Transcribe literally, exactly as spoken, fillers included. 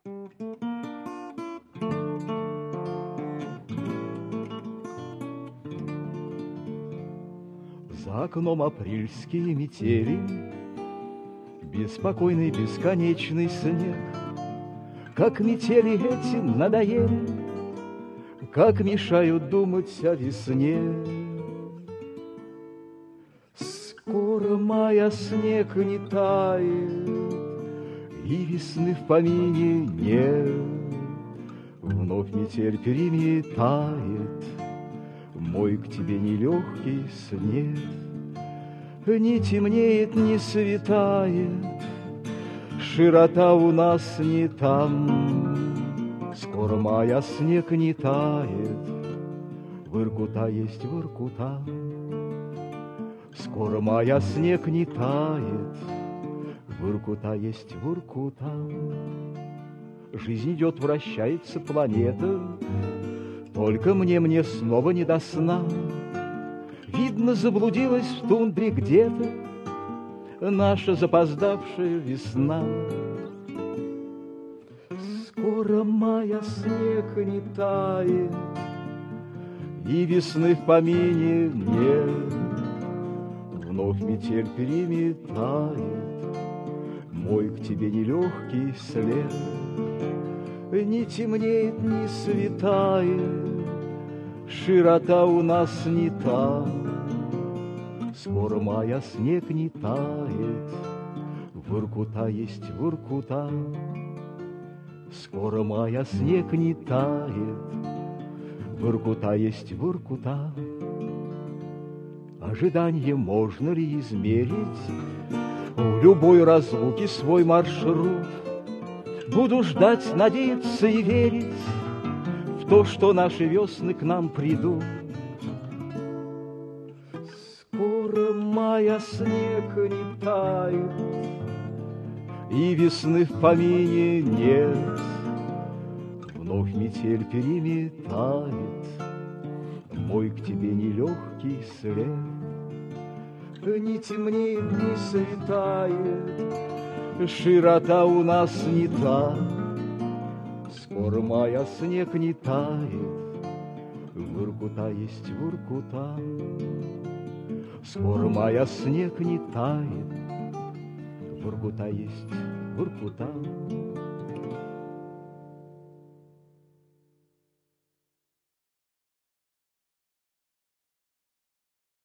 За окном апрельские метели, беспокойный бесконечный снег. Как метели эти надоели, как мешают думать о весне. Скоро мая снег не тает, и весны в помине нет. Вновь метель переметает мой к тебе нелегкий снег. Не темнеет, не светает, широта у нас не там. Скоро мая снег не тает, Воркута есть Воркута. Скоро мая снег не тает, Воркута есть Воркута. Жизнь идет, вращается планета, только мне, мне снова не до сна. Видно, заблудилась в тундре где-то наша запоздавшая весна. Скоро мая снег не тает, и весны в помине нет. Вновь метель переметает мой к тебе нелегкий след. Не темнеет, не светает, широта у нас не та. Скоро мая снег не тает, Воркута есть Воркута. Скоро мая снег не тает, Воркута есть Воркута. Ожидание можно ли измерить? В любой разлуке свой маршрут. Буду ждать, надеяться и верить в то, что наши весны к нам придут. Скоро мая снег не тает, и весны в помине нет. Вновь метель переметает мой к тебе нелегкий след. Не темнеет, не светает, широта у нас не та. Скоро мая снег не тает, Воркута есть Воркута. Скоро мая снег не тает, Воркута есть Воркута.